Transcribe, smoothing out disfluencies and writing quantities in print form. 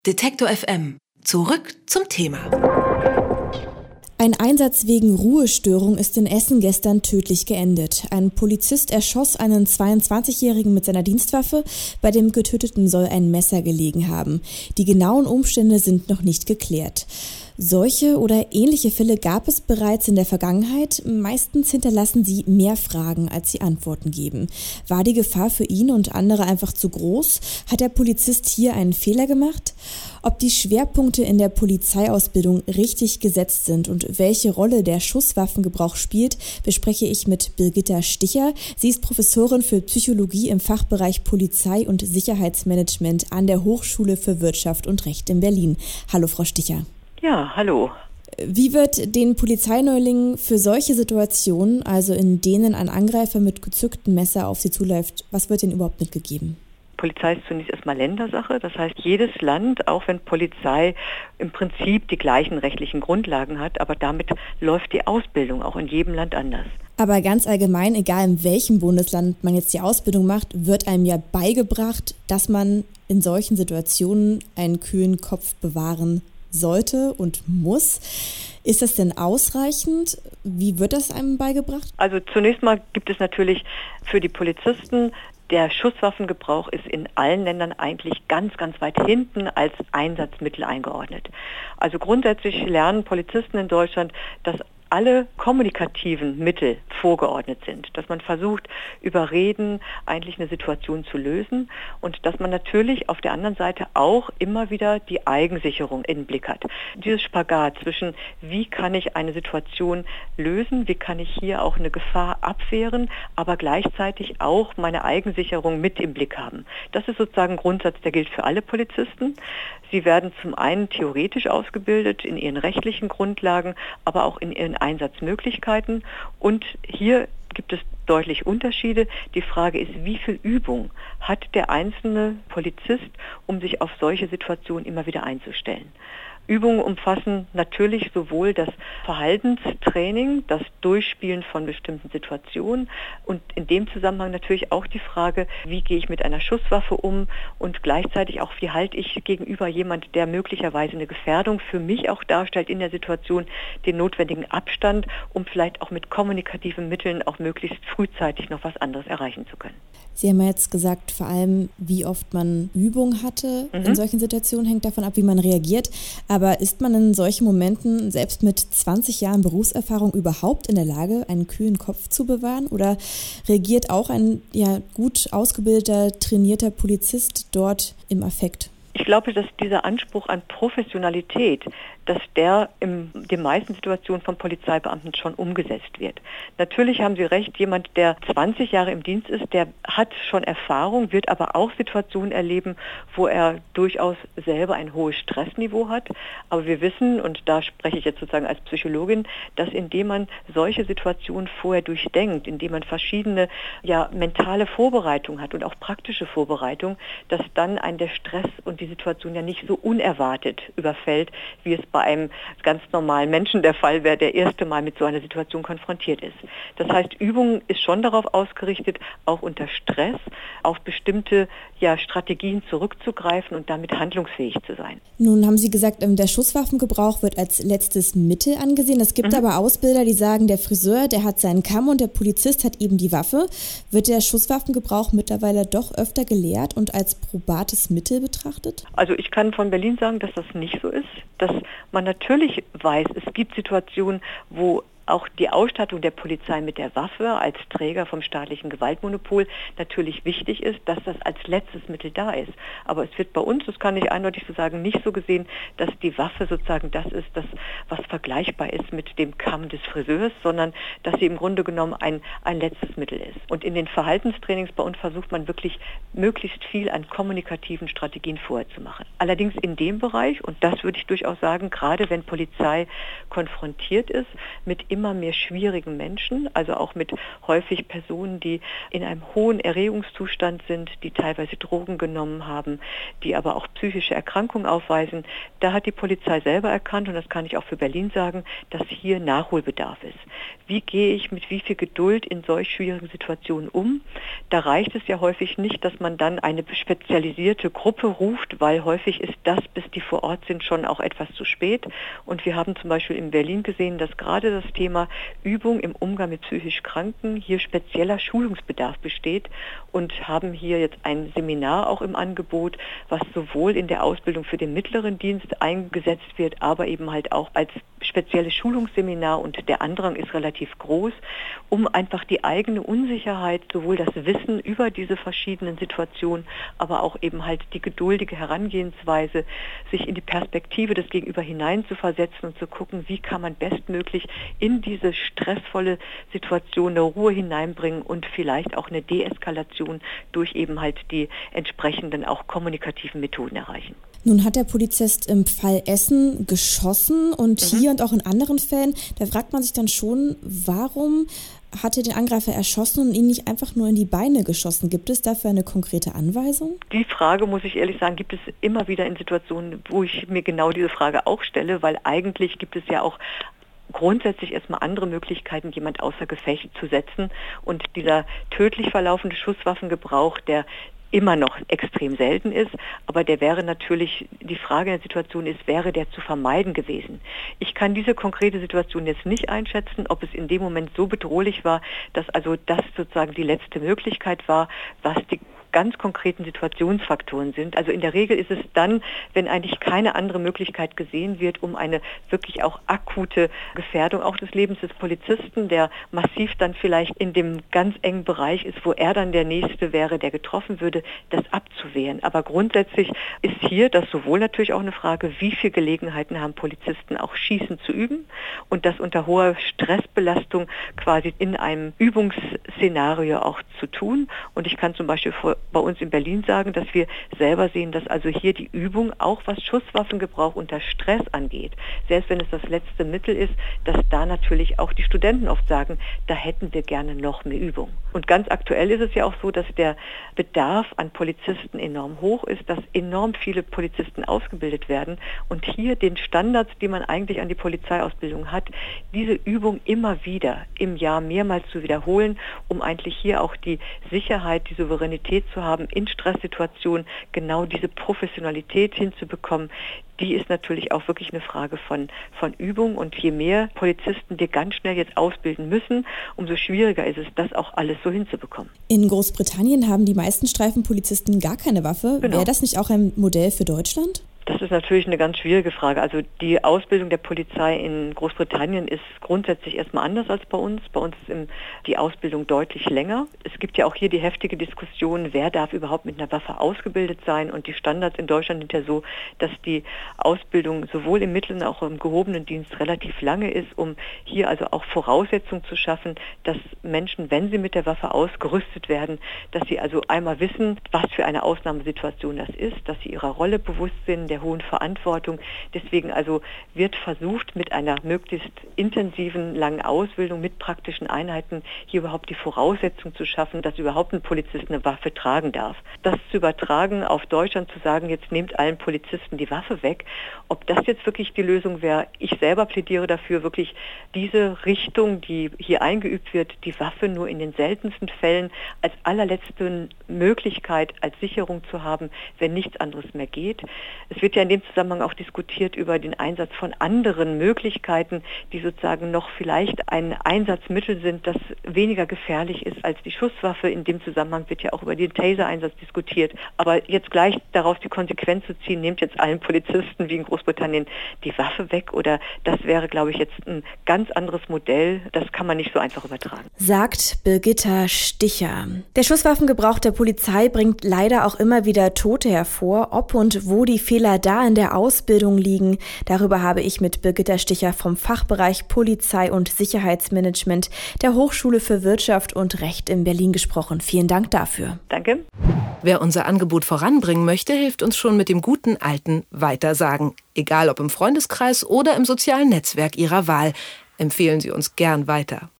Detektor FM. Zurück zum Thema. Ein Einsatz wegen Ruhestörung ist in Essen gestern tödlich geendet. Ein Polizist erschoss einen 22-Jährigen mit seiner Dienstwaffe. Bei dem Getöteten soll ein Messer gelegen haben. Die genauen Umstände sind noch nicht geklärt. Solche oder ähnliche Fälle gab es bereits in der Vergangenheit. Meistens hinterlassen sie mehr Fragen, als sie Antworten geben. War die Gefahr für ihn und andere einfach zu groß? Hat der Polizist hier einen Fehler gemacht? Ob die Schwerpunkte in der Polizeiausbildung richtig gesetzt sind und welche Rolle der Schusswaffengebrauch spielt, bespreche ich mit Birgitta Sticher. Sie ist Professorin für Psychologie im Fachbereich Polizei und Sicherheitsmanagement an der Hochschule für Wirtschaft und Recht in Berlin. Hallo, Frau Sticher. Ja, hallo. Wie wird den Polizeineulingen für solche Situationen, also in denen ein Angreifer mit gezücktem Messer auf sie zuläuft, was wird ihnen überhaupt mitgegeben? Polizei ist zunächst erstmal Ländersache. Das heißt, jedes Land, auch wenn Polizei im Prinzip die gleichen rechtlichen Grundlagen hat, aber damit läuft die Ausbildung auch in jedem Land anders. Aber ganz allgemein, egal in welchem Bundesland man jetzt die Ausbildung macht, wird einem ja beigebracht, dass man in solchen Situationen einen kühlen Kopf bewahren sollte und muss. Ist das denn ausreichend? Wie wird das einem beigebracht? Also zunächst mal gibt es natürlich für die Polizisten, der Schusswaffengebrauch ist in allen Ländern eigentlich ganz, ganz weit hinten als Einsatzmittel eingeordnet. Also grundsätzlich lernen Polizisten in Deutschland, dass alle kommunikativen Mittel vorgeordnet sind, dass man versucht, über Reden eigentlich eine Situation zu lösen und dass man natürlich auf der anderen Seite auch immer wieder die Eigensicherung im Blick hat. Dieses Spagat zwischen, wie kann ich eine Situation lösen, wie kann ich hier auch eine Gefahr abwehren, aber gleichzeitig auch meine Eigensicherung mit im Blick haben. Das ist sozusagen ein Grundsatz, der gilt für alle Polizisten. Sie werden zum einen theoretisch ausgebildet in ihren rechtlichen Grundlagen, aber auch in ihren Einsatzmöglichkeiten. Und hier gibt es deutlich Unterschiede. Die Frage ist, wie viel Übung hat der einzelne Polizist, um sich auf solche Situationen immer wieder einzustellen? Übungen umfassen natürlich sowohl das Verhaltenstraining, das Durchspielen von bestimmten Situationen und in dem Zusammenhang natürlich auch die Frage, wie gehe ich mit einer Schusswaffe um und gleichzeitig auch, wie halte ich gegenüber jemand, der möglicherweise eine Gefährdung für mich auch darstellt in der Situation, den notwendigen Abstand, um vielleicht auch mit kommunikativen Mitteln auch möglichst frühzeitig noch was anderes erreichen zu können. Sie haben ja jetzt gesagt, vor allem, wie oft man Übung hatte in solchen Situationen, hängt davon ab, wie man reagiert. Aber ist man in solchen Momenten, selbst mit 20 Jahren Berufserfahrung, überhaupt in der Lage, einen kühlen Kopf zu bewahren? Oder reagiert auch ein gut ausgebildeter, trainierter Polizist dort im Affekt? Ich glaube, dass dieser Anspruch an Professionalität, dass der in den meisten Situationen von Polizeibeamten schon umgesetzt wird. Natürlich haben Sie recht, jemand, der 20 Jahre im Dienst ist, der hat schon Erfahrung, wird aber auch Situationen erleben, wo er durchaus selber ein hohes Stressniveau hat. Aber wir wissen, und da spreche ich jetzt sozusagen als Psychologin, dass indem man solche Situationen vorher durchdenkt, indem man verschiedene mentale Vorbereitung hat und auch praktische Vorbereitung, dass dann ein der Stress und die Situation ja nicht so unerwartet überfällt, wie es bei einem ganz normalen Menschen der Fall wäre, der erste Mal mit so einer Situation konfrontiert ist. Das heißt, Übung ist schon darauf ausgerichtet, auch unter Stress auf bestimmte Strategien zurückzugreifen und damit handlungsfähig zu sein. Nun haben Sie gesagt, der Schusswaffengebrauch wird als letztes Mittel angesehen. Es gibt aber Ausbilder, die sagen, der Friseur, der hat seinen Kamm und der Polizist hat eben die Waffe. Wird der Schusswaffengebrauch mittlerweile doch öfter gelehrt und als probates Mittel betrachtet? Also ich kann von Berlin sagen, dass das nicht so ist, dass man natürlich weiß, es gibt Situationen, wo auch die Ausstattung der Polizei mit der Waffe als Träger vom staatlichen Gewaltmonopol natürlich wichtig ist, dass das als letztes Mittel da ist. Aber es wird bei uns, das kann ich eindeutig so sagen, nicht so gesehen, dass die Waffe sozusagen das ist, was vergleichbar ist mit dem Kamm des Friseurs, sondern dass sie im Grunde genommen ein letztes Mittel ist. Und in den Verhaltenstrainings bei uns versucht man wirklich möglichst viel an kommunikativen Strategien vorher zu machen. Allerdings in dem Bereich, und das würde ich durchaus sagen, gerade wenn Polizei konfrontiert ist mit immer immer mehr schwierigen Menschen, also auch mit häufig Personen, die in einem hohen Erregungszustand sind, die teilweise Drogen genommen haben, die aber auch psychische Erkrankungen aufweisen. Da hat die Polizei selber erkannt, und das kann ich auch für Berlin sagen, dass hier Nachholbedarf ist. Wie gehe ich mit wie viel Geduld in solch schwierigen Situationen um? Da reicht es ja häufig nicht, dass man dann eine spezialisierte Gruppe ruft, weil häufig ist das, bis die vor Ort sind, schon auch etwas zu spät. Und wir haben zum Beispiel in Berlin gesehen, dass gerade das Thema Übung im Umgang mit psychisch Kranken hier spezieller Schulungsbedarf besteht und haben hier jetzt ein Seminar auch im Angebot, was sowohl in der Ausbildung für den mittleren Dienst eingesetzt wird, aber eben halt auch als spezielles Schulungsseminar, und der Andrang ist relativ groß, um einfach die eigene Unsicherheit, sowohl das Wissen über diese verschiedenen Situationen, aber auch eben halt die geduldige Herangehensweise, sich in die Perspektive des Gegenüber hineinzuversetzen und zu gucken, wie kann man bestmöglich in diese stressvolle Situation eine Ruhe hineinbringen und vielleicht auch eine Deeskalation durch eben halt die entsprechenden auch kommunikativen Methoden erreichen. Nun hat der Polizist im Fall Essen geschossen und hier und auch in anderen Fällen, da fragt man sich dann schon, warum hat er den Angreifer erschossen und ihn nicht einfach nur in die Beine geschossen? Gibt es dafür eine konkrete Anweisung? Die Frage, muss ich ehrlich sagen, gibt es immer wieder in Situationen, wo ich mir genau diese Frage auch stelle, weil eigentlich gibt es ja auch grundsätzlich erstmal andere Möglichkeiten, jemand außer Gefecht zu setzen. Und dieser tödlich verlaufende Schusswaffengebrauch, der immer noch extrem selten ist, aber der wäre natürlich, die Frage in der Situation ist, wäre der zu vermeiden gewesen. Ich kann diese konkrete Situation jetzt nicht einschätzen, ob es in dem Moment so bedrohlich war, dass also das sozusagen die letzte Möglichkeit war, was die ganz konkreten Situationsfaktoren sind. Also in der Regel ist es dann, wenn eigentlich keine andere Möglichkeit gesehen wird, um eine wirklich auch akute Gefährdung auch des Lebens des Polizisten, der massiv dann vielleicht in dem ganz engen Bereich ist, wo er dann der Nächste wäre, der getroffen würde, das abzuwehren. Aber grundsätzlich ist hier das sowohl natürlich auch eine Frage, wie viele Gelegenheiten haben Polizisten auch Schießen zu üben, und das unter hoher Stressbelastung quasi in einem Übungsszenario auch zu tun. Und ich kann zum Beispiel bei uns in Berlin sagen, dass wir selber sehen, dass also hier die Übung, auch was Schusswaffengebrauch unter Stress angeht, selbst wenn es das letzte Mittel ist, dass da natürlich auch die Studenten oft sagen, da hätten wir gerne noch mehr Übung. Und ganz aktuell ist es ja auch so, dass der Bedarf an Polizisten enorm hoch ist, dass enorm viele Polizisten ausgebildet werden und hier den Standards, die man eigentlich an die Polizeiausbildung hat, diese Übung immer wieder im Jahr mehrmals zu wiederholen, um eigentlich hier auch die Sicherheit, die Souveränität zu haben, in Stresssituationen genau diese Professionalität hinzubekommen. Die ist natürlich auch wirklich eine Frage von Übung, und je mehr Polizisten wir ganz schnell jetzt ausbilden müssen, umso schwieriger ist es, das auch alles so hinzubekommen. In Großbritannien haben die meisten Streifenpolizisten gar keine Waffe. Genau. Wäre das nicht auch ein Modell für Deutschland? Das ist natürlich eine ganz schwierige Frage. Also die Ausbildung der Polizei in Großbritannien ist grundsätzlich erstmal anders als bei uns. Bei uns ist die Ausbildung deutlich länger. Es gibt ja auch hier die heftige Diskussion, wer darf überhaupt mit einer Waffe ausgebildet sein. Und die Standards in Deutschland sind ja so, dass die Ausbildung sowohl im mittleren als auch im gehobenen Dienst relativ lange ist, um hier also auch Voraussetzungen zu schaffen, dass Menschen, wenn sie mit der Waffe ausgerüstet werden, dass sie also einmal wissen, was für eine Ausnahmesituation das ist, dass sie ihrer Rolle bewusst sind, der hohen Verantwortung. Deswegen also wird versucht, mit einer möglichst intensiven, langen Ausbildung mit praktischen Einheiten hier überhaupt die Voraussetzung zu schaffen, dass überhaupt ein Polizist eine Waffe tragen darf. Das zu übertragen auf Deutschland, zu sagen, jetzt nehmt allen Polizisten die Waffe weg, ob das jetzt wirklich die Lösung wäre, ich selber plädiere dafür, wirklich diese Richtung, die hier eingeübt wird, die Waffe nur in den seltensten Fällen als allerletzte Möglichkeit, als Sicherung zu haben, wenn nichts anderes mehr geht. Es wird ja in dem Zusammenhang auch diskutiert über den Einsatz von anderen Möglichkeiten, die sozusagen noch vielleicht ein Einsatzmittel sind, das weniger gefährlich ist als die Schusswaffe. In dem Zusammenhang wird ja auch über den Taser-Einsatz diskutiert. Aber jetzt gleich daraus die Konsequenz zu ziehen, nehmt jetzt allen Polizisten wie in Großbritannien die Waffe weg, oder das wäre, glaube ich, jetzt ein ganz anderes Modell. Das kann man nicht so einfach übertragen. Sagt Birgitta Sticher. Der Schusswaffengebrauch der Polizei bringt leider auch immer wieder Tote hervor. Ob und wo die Fehler da in der Ausbildung liegen, darüber habe ich mit Birgitta Sticher vom Fachbereich Polizei und Sicherheitsmanagement der Hochschule für Wirtschaft und Recht in Berlin gesprochen. Vielen Dank dafür. Danke. Wer unser Angebot voranbringen möchte, hilft uns schon mit dem guten alten Weitersagen. Egal ob im Freundeskreis oder im sozialen Netzwerk Ihrer Wahl. Empfehlen Sie uns gern weiter.